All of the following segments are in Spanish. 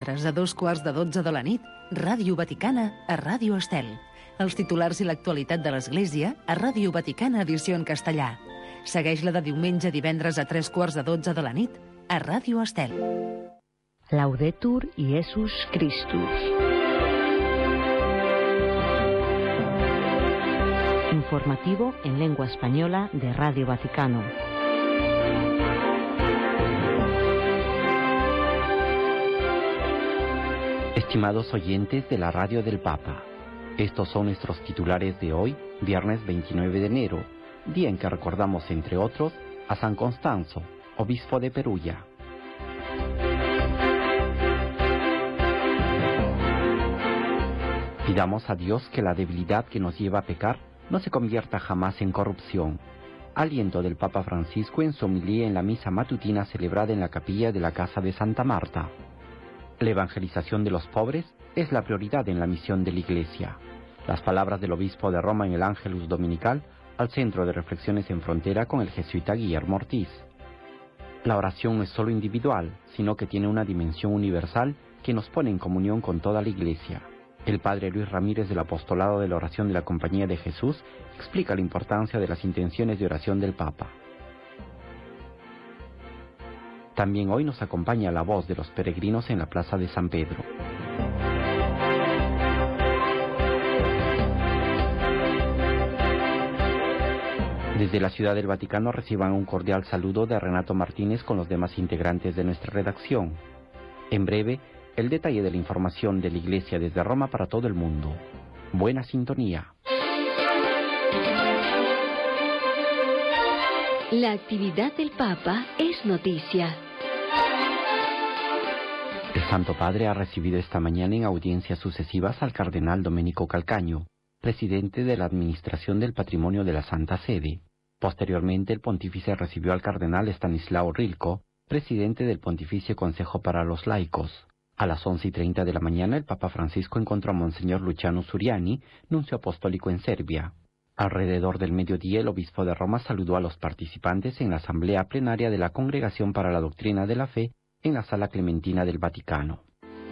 A 2:15 de la nit, Ràdio Vaticana a Ràdio Estel. Els titulars i l'actualitat de l'Església a Ràdio Vaticana edició en castellà. Segueix-la de diumenge a divendres a 3:15 de la nit a Ràdio Estel. Laudetur Iesus Christus. Informativo en lengua española de Radio Vaticano. Estimados oyentes de la Radio del Papa, estos son nuestros titulares de hoy, viernes 29 de enero, día en que recordamos, entre otros, a San Constanzo, obispo de Perugia. Pidamos a Dios que la debilidad que nos lleva a pecar no se convierta jamás en corrupción. Aliento del Papa Francisco en su homilía en la misa matutina celebrada en la capilla de la Casa de Santa Marta. La evangelización de los pobres es la prioridad en la misión de la Iglesia. Las palabras del obispo de Roma en el Ángelus Dominical, al centro de reflexiones en frontera con el jesuita Guillermo Ortiz. La oración no es solo individual, sino que tiene una dimensión universal que nos pone en comunión con toda la Iglesia. El padre Luis Ramírez del Apostolado de la Oración de la Compañía de Jesús explica la importancia de las intenciones de oración del Papa. También hoy nos acompaña la voz de los peregrinos en la Plaza de San Pedro. Desde la Ciudad del Vaticano reciban un cordial saludo de Renato Martínez con los demás integrantes de nuestra redacción. En breve, el detalle de la información de la Iglesia desde Roma para todo el mundo. Buena sintonía. La actividad del Papa es noticia. El Santo Padre ha recibido esta mañana en audiencias sucesivas al cardenal Domenico Calcaño, presidente de la Administración del Patrimonio de la Santa Sede. Posteriormente, el pontífice recibió al cardenal Stanislao Rilko, presidente del Pontificio Consejo para los Laicos. A las 11:30 de la mañana, el Papa Francisco encontró a Monseñor Luciano Suriani, nuncio apostólico en Serbia. Alrededor del mediodía, el obispo de Roma saludó a los participantes en la asamblea plenaria de la Congregación para la Doctrina de la Fe en la Sala Clementina del Vaticano.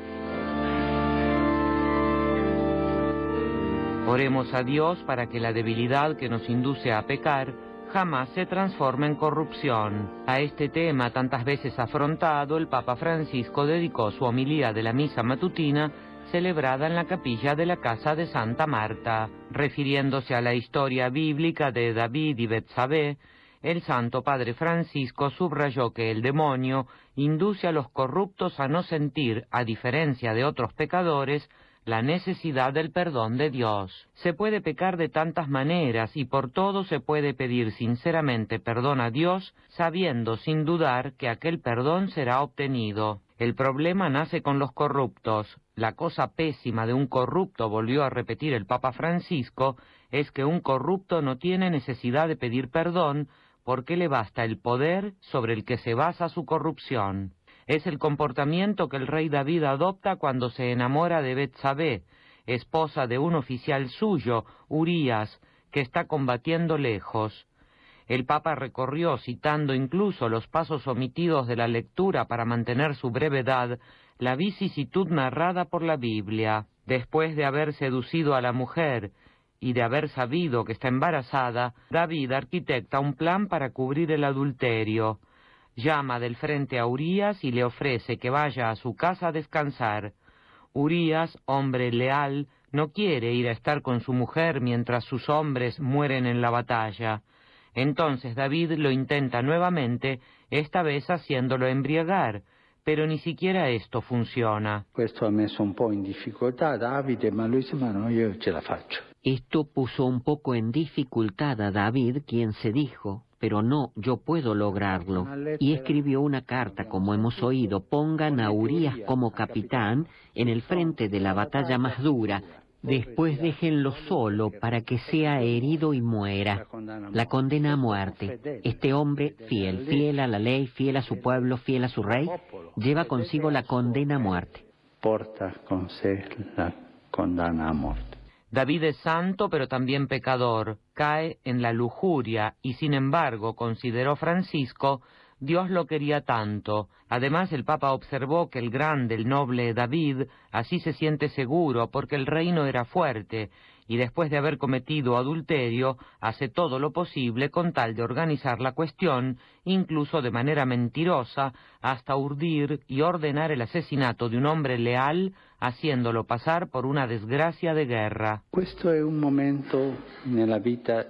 Oremos a Dios para que la debilidad que nos induce a pecar jamás se transforme en corrupción. A este tema, tantas veces afrontado, el Papa Francisco dedicó su homilía de la misa matutina celebrada en la capilla de la Casa de Santa Marta. Refiriéndose a la historia bíblica de David y Betsabé, el Santo Padre Francisco subrayó que el demonio induce a los corruptos a no sentir, a diferencia de otros pecadores, la necesidad del perdón de Dios. Se puede pecar de tantas maneras y por todo se puede pedir sinceramente perdón a Dios, sabiendo sin dudar que aquel perdón será obtenido. El problema nace con los corruptos. La cosa pésima de un corrupto, volvió a repetir el Papa Francisco, es que un corrupto no tiene necesidad de pedir perdón porque le basta el poder sobre el que se basa su corrupción. Es el comportamiento que el rey David adopta cuando se enamora de Betsabé, esposa de un oficial suyo, Urías, que está combatiendo lejos. El Papa recorrió, citando incluso los pasos omitidos de la lectura para mantener su brevedad, la vicisitud narrada por la Biblia. Después de haber seducido a la mujer y de haber sabido que está embarazada, David arquitecta un plan para cubrir el adulterio. Llama del frente a Urías y le ofrece que vaya a su casa a descansar. Urías, hombre leal, no quiere ir a estar con su mujer mientras sus hombres mueren en la batalla. Entonces David lo intenta nuevamente, esta vez haciéndolo embriagar, pero ni siquiera esto funciona. Questo ha messo un po' in difficoltà Davide, ma lui dice, ma no, io ce la faccio. Esto puso un poco en dificultad a David, quien se dijo, pero no, yo puedo lograrlo. Y escribió una carta, como hemos oído, pongan a Urías como capitán en el frente de la batalla más dura, después déjenlo solo para que sea herido y muera. La condena a muerte. Este hombre, fiel a la ley, fiel a su pueblo, fiel a su rey, lleva consigo la condena a muerte. Porta con sé la condena a muerte. David es santo, pero también pecador, cae en la lujuria y, sin embargo, consideró Francisco, Dios lo quería tanto. Además, el Papa observó que el grande, el noble David, así se siente seguro, porque el reino era fuerte, y después de haber cometido adulterio, hace todo lo posible con tal de organizar la cuestión, incluso de manera mentirosa, hasta urdir y ordenar el asesinato de un hombre leal, haciéndolo pasar por una desgracia de guerra. Este es un momento en la vida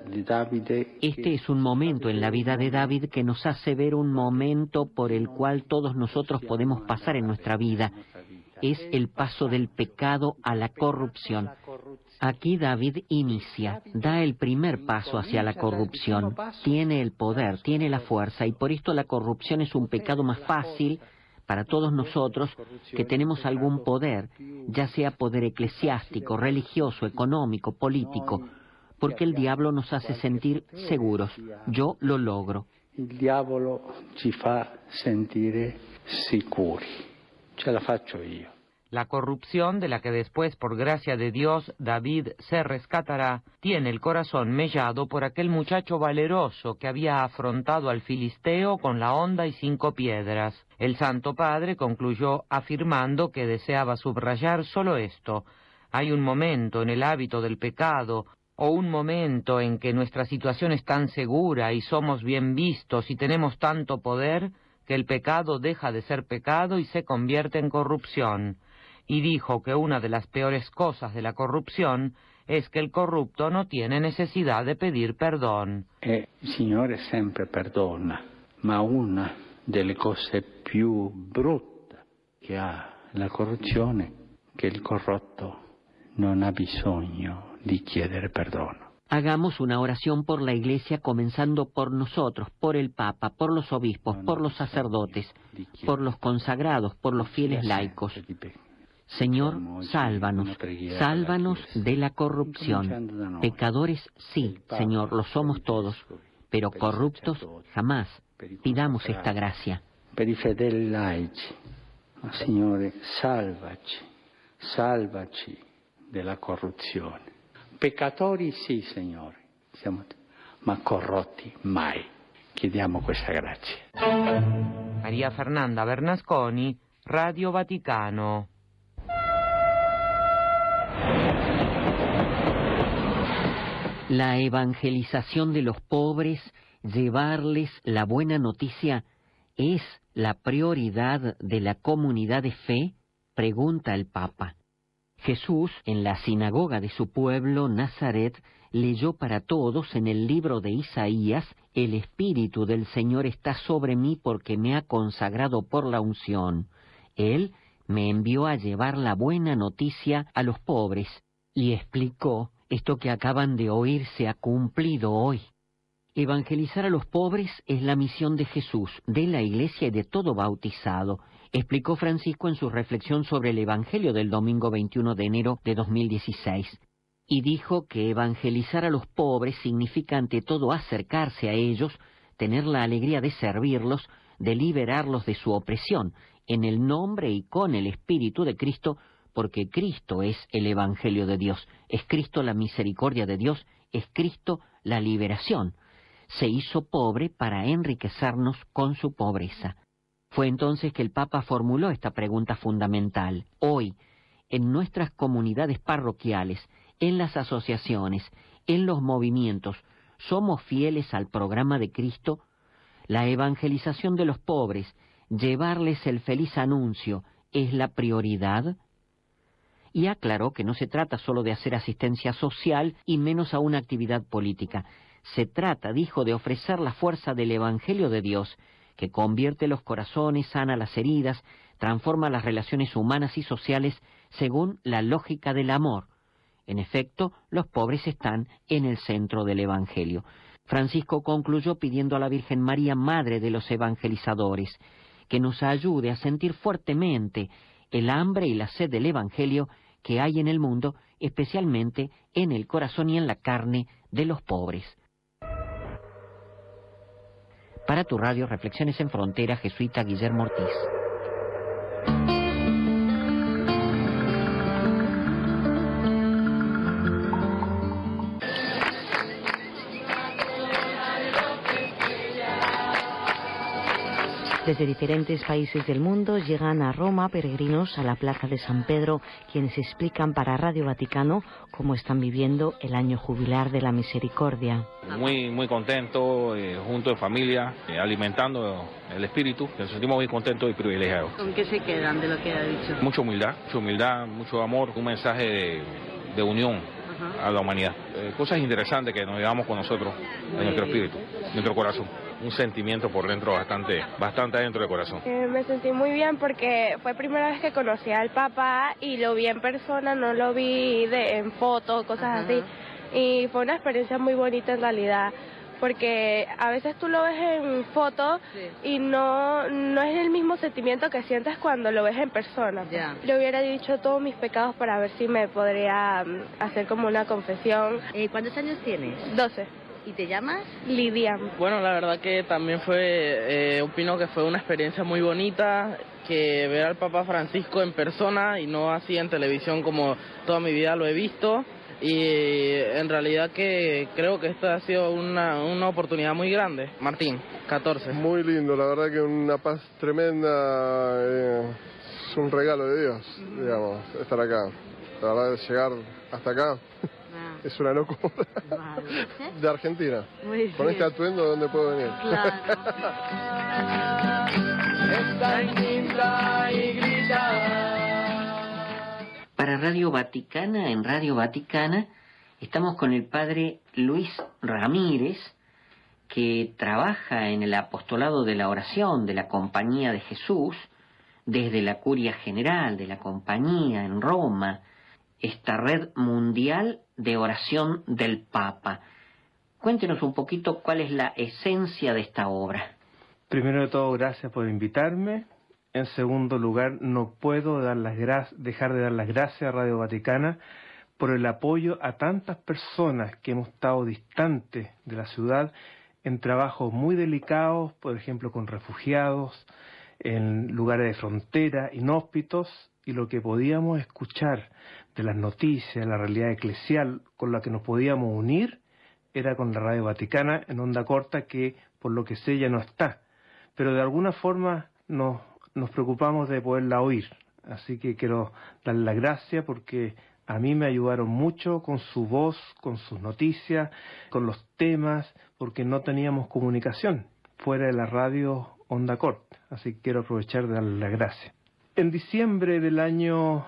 de David que nos hace ver un momento por el cual todos nosotros podemos pasar en nuestra vida. Es el paso del pecado a la corrupción. Aquí David inicia, da el primer paso hacia la corrupción. Tiene el poder, tiene la fuerza, y por esto la corrupción es un pecado más fácil para todos nosotros que tenemos algún poder, ya sea poder eclesiástico, religioso, económico, político, porque el diablo nos hace sentir seguros. Yo lo logro. El diavolo ci fa sentire sicuri. Ce la faccio io. La corrupción, de la que después, por gracia de Dios, David se rescatará, tiene el corazón mellado por aquel muchacho valeroso que había afrontado al filisteo con la honda y 5 piedras. El Santo Padre concluyó afirmando que deseaba subrayar solo esto: hay un momento en el hábito del pecado, o un momento en que nuestra situación es tan segura y somos bien vistos y tenemos tanto poder, que el pecado deja de ser pecado y se convierte en corrupción. Y dijo que una de las peores cosas de la corrupción es que el corrupto no tiene necesidad de pedir perdón. Il Signore sempre perdona, ma una delle cose più brutte che ha la corruzione, che il corrotto non ha bisogno di chiedere perdono. Hagamos una oración por la Iglesia, comenzando por nosotros, por el Papa, por los obispos, por los sacerdotes, por los consagrados, por los fieles laicos. Señor, sálvanos, sálvanos de la corrupción. Pecadores, sí, Señor, lo somos todos, pero corruptos, jamás. Pidamos esta gracia. Per i fedeli laici, Signore, salvaci, salvaci della corruzione. Peccatori sì, Signore, ma corrotti mai. Chiediamo questa grazia. María Fernanda Bernasconi, Radio Vaticano. La evangelización de los pobres, llevarles la buena noticia, ¿es la prioridad de la comunidad de fe?, pregunta el Papa. Jesús, en la sinagoga de su pueblo, Nazaret, leyó para todos en el libro de Isaías: «El Espíritu del Señor está sobre mí porque me ha consagrado por la unción. Él me envió a llevar la buena noticia a los pobres». Y explicó: esto que acaban de oír se ha cumplido hoy. Evangelizar a los pobres es la misión de Jesús, de la Iglesia y de todo bautizado, explicó Francisco en su reflexión sobre el Evangelio del domingo 21 de enero de 2016. Y dijo que evangelizar a los pobres significa ante todo acercarse a ellos, tener la alegría de servirlos, de liberarlos de su opresión, en el nombre y con el Espíritu de Cristo, porque Cristo es el Evangelio de Dios, es Cristo la misericordia de Dios, es Cristo la liberación. Se hizo pobre para enriquecernos con su pobreza. Fue entonces que el Papa formuló esta pregunta fundamental. Hoy, en nuestras comunidades parroquiales, en las asociaciones, en los movimientos, ¿somos fieles al programa de Cristo? La evangelización de los pobres, llevarles el feliz anuncio, ¿es la prioridad? Y aclaró que no se trata solo de hacer asistencia social y menos aún actividad política. Se trata, dijo, de ofrecer la fuerza del Evangelio de Dios, que convierte los corazones, sana las heridas, transforma las relaciones humanas y sociales según la lógica del amor. En efecto, los pobres están en el centro del Evangelio. Francisco concluyó pidiendo a la Virgen María, Madre de los Evangelizadores, que nos ayude a sentir fuertemente el hambre y la sed del Evangelio que hay en el mundo, especialmente en el corazón y en la carne de los pobres. Para tu radio, Reflexiones en Frontera, jesuita Guillermo Ortiz. Desde diferentes países del mundo llegan a Roma peregrinos a la Plaza de San Pedro, quienes explican para Radio Vaticano cómo están viviendo el año jubilar de la Misericordia. Muy contento, junto en familia, alimentando el espíritu. Nos sentimos muy contentos y privilegiados. ¿Con qué se quedan de lo que ha dicho? Mucha humildad, mucho amor, un mensaje de unión a la humanidad. Cosas interesantes que nos llevamos con nosotros en nuestro espíritu, en nuestro corazón. Un sentimiento por dentro bastante adentro del corazón. Me sentí muy bien porque fue primera vez que conocí al Papa y lo vi en persona, no lo vi en fotos, cosas así. Y fue una experiencia muy bonita en realidad, porque a veces tú lo ves en fotos y no es el mismo sentimiento que sientes cuando lo ves en persona. Le hubiera dicho todos mis pecados para ver si me podría hacer como una confesión. ¿Cuántos años tienes? 12. ¿Y te llamas? Lidia. Bueno, la verdad que también opino que fue una experiencia muy bonita, que ver al Papa Francisco en persona y no así en televisión como toda mi vida lo he visto. Y en realidad que creo que esta ha sido una oportunidad muy grande. Martín, 14. Muy lindo, la verdad que una paz tremenda, es un regalo de Dios, digamos, estar acá. La verdad, llegar hasta acá es una locura. De Argentina. Con este atuendo, ¿dónde puedo venir? Claro. Esta linda iglesia. Para Radio Vaticana, en Radio Vaticana, estamos con el padre Luis Ramírez, que trabaja en el apostolado de la oración de la Compañía de Jesús, desde la Curia General de la Compañía en Roma, esta red mundial de oración del Papa. Cuéntenos un poquito cuál es la esencia de esta obra. Primero de todo, gracias por invitarme. En segundo lugar, no puedo dejar de dar las gracias a Radio Vaticana por el apoyo a tantas personas que hemos estado distantes de la ciudad en trabajos muy delicados, por ejemplo con refugiados, en lugares de frontera, inhóspitos, y lo que podíamos escuchar de las noticias, la realidad eclesial con la que nos podíamos unir, era con la Radio Vaticana en onda corta, que por lo que sé ya no está, pero de alguna forma nos preocupamos de poderla oír. Así que quiero darle las gracias porque a mí me ayudaron mucho con su voz, con sus noticias, con los temas, porque no teníamos comunicación fuera de la radio onda corta. Así que quiero aprovechar de darle las gracias. En diciembre del año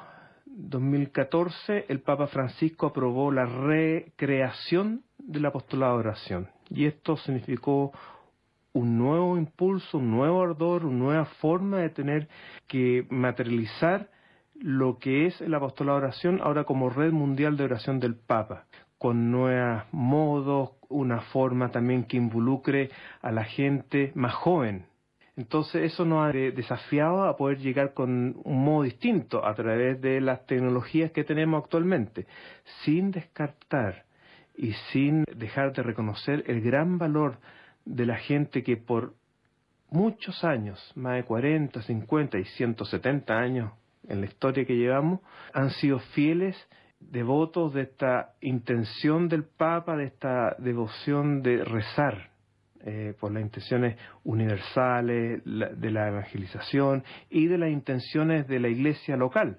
2014, el Papa Francisco aprobó la recreación del apostolado de oración. Y esto significó un nuevo impulso, un nuevo ardor, una nueva forma de tener que materializar lo que es el apostolado de oración ahora como red mundial de oración del Papa, con nuevos modos, una forma también que involucre a la gente más joven. Entonces eso nos ha desafiado a poder llegar con un modo distinto a través de las tecnologías que tenemos actualmente, sin descartar y sin dejar de reconocer el gran valor de la gente que por muchos años, más de 40, 50 y 170 años en la historia que llevamos, han sido fieles, devotos de esta intención del Papa, de esta devoción de rezar por las intenciones universales, de la evangelización y de las intenciones de la iglesia local.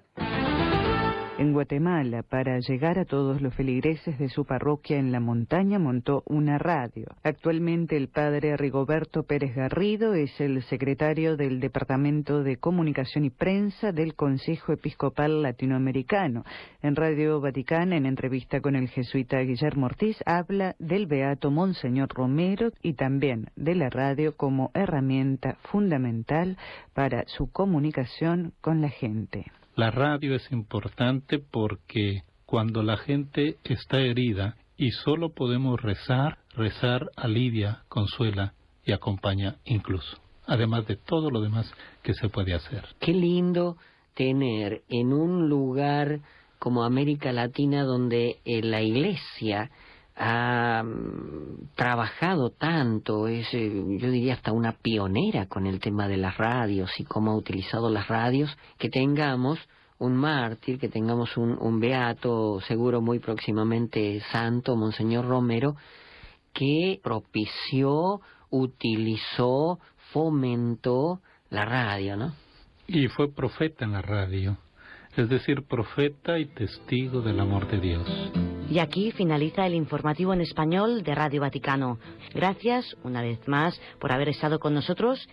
En Guatemala, para llegar a todos los feligreses de su parroquia en la montaña, montó una radio. Actualmente el padre Rigoberto Pérez Garrido es el secretario del Departamento de Comunicación y Prensa del Consejo Episcopal Latinoamericano. En Radio Vaticana, en entrevista con el jesuita Guillermo Ortiz, habla del beato Monseñor Romero y también de la radio como herramienta fundamental para su comunicación con la gente. La radio es importante porque cuando la gente está herida y solo podemos rezar alivia, consuela y acompaña incluso, además de todo lo demás que se puede hacer. Qué lindo tener en un lugar como América Latina donde la Iglesia ha trabajado tanto, yo diría hasta una pionera con el tema de las radios y cómo ha utilizado las radios, que tengamos un mártir, que tengamos un beato, seguro muy próximamente santo, Monseñor Romero, que propició, utilizó, fomentó la radio, ¿no? Y fue profeta en la radio, es decir, profeta y testigo del amor de Dios. Y aquí finaliza el informativo en español de Radio Vaticano. Gracias, una vez más, por haber estado con nosotros.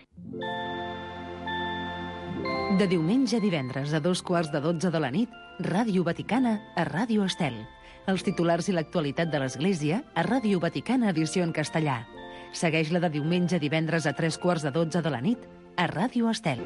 De diumenge a divendres a 2:15 de la nit, Ràdio Vaticana a Ràdio Estel. Els titulars i l'actualitat de l'Església a Ràdio Vaticana edició en castellà. Segueix-la de diumenge a divendres a 3:15 de la nit a Ràdio Estel.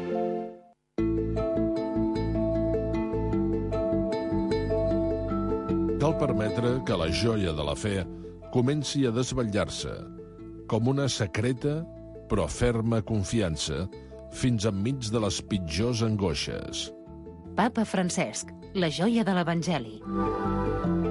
Cal permetre que la joia de la fe comenci a desvetllar-se, com una secreta però ferma confiança, fins enmig de les pitjors angoixes. Papa Francesc, la joia de l'Evangeli.